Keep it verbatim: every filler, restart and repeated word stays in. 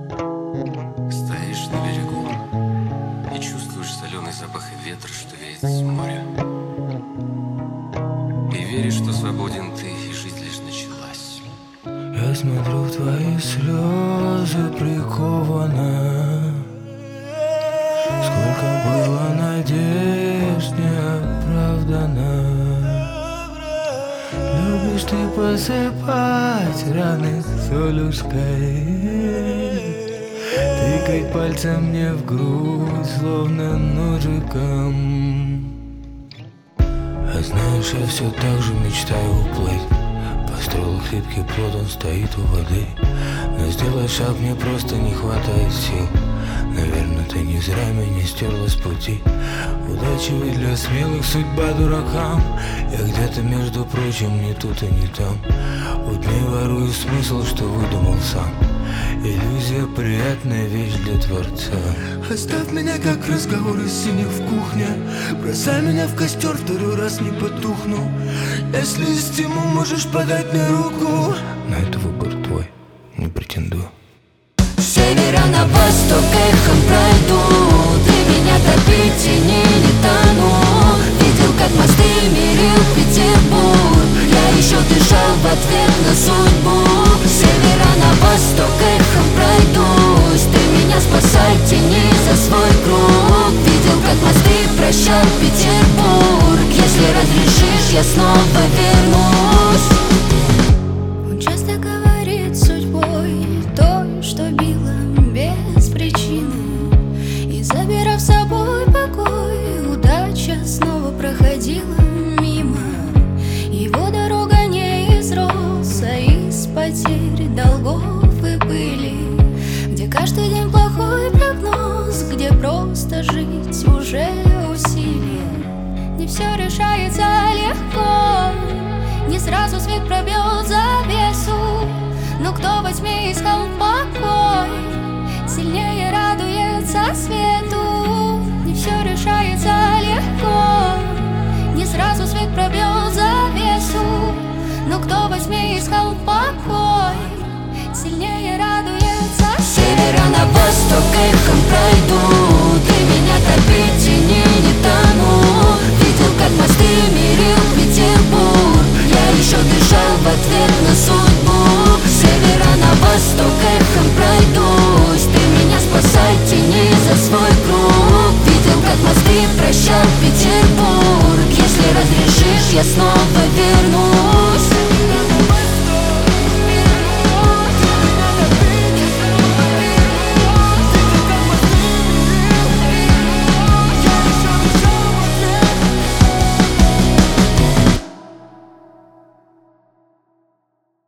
Стоишь на берегу и чувствуешь соленый запах ветра, что веет с моря. И веришь, что свободен ты, и жизнь лишь началась. Я смотрю в твои слезы приковано. Сколько было надежд неоправданно. Любишь ты посыпать раны солюшкой, тыкать пальцем мне в грудь, словно ножиком. А знаешь, я все так же мечтаю уплыть. Построил хлипкий плод, он стоит у воды. Но сделать шаг мне просто не хватает сил. Наверное, ты не зря меня стерла с пути. Удача ведь для смелых, судьба дуракам. Я где-то, между прочим, не тут и не там. У дней ворую смысл, что выдумал сам. Иллюзия — приятная вещь для Творца. Оставь меня, как разговоры синих в кухне. Бросай меня в костер, второй раз не потухну. Если есть стимул, можешь подать мне руку. На это выбор твой, не претендую. С севера на восток эхом пройду. Ты меня топи, тени не тону. Видел, как мосты мирил Петербург. Я еще дышал в ответ на судьбу. С севера на восток эхом пройдусь. Ты меня спасай, тяни за свой круг. Видел, как мосты прощал Петербург. Если разрешишь, я снова вернусь. Он часто говорит судьбой той, что била без причины, и забирав с собой покой, удача снова проходила мимо. Его дорога не из роз, а из потерь, долгов и пыли, где каждый день плохой прогноз, где просто жить уже усилие. Не все решается легко, не сразу свет пробьет завесу. Но кто во тьме искал покой, сильнее радуется свету. Не все решается легко, не сразу свет пробьет завесу. Но кто во тьме искал покой, сильнее радуется свету. С севера на восток эхом пройду. Ты меня топи, тени не тону. Видел, как мосты мирил Петербург. Я еще дышал в ответ на судьбу. С севера на восток эхом пройдусь. Ты меня спасай, тяни за свой круг. Видел, как мосты прощал Петербург. Если разрешишь, я снова вернусь.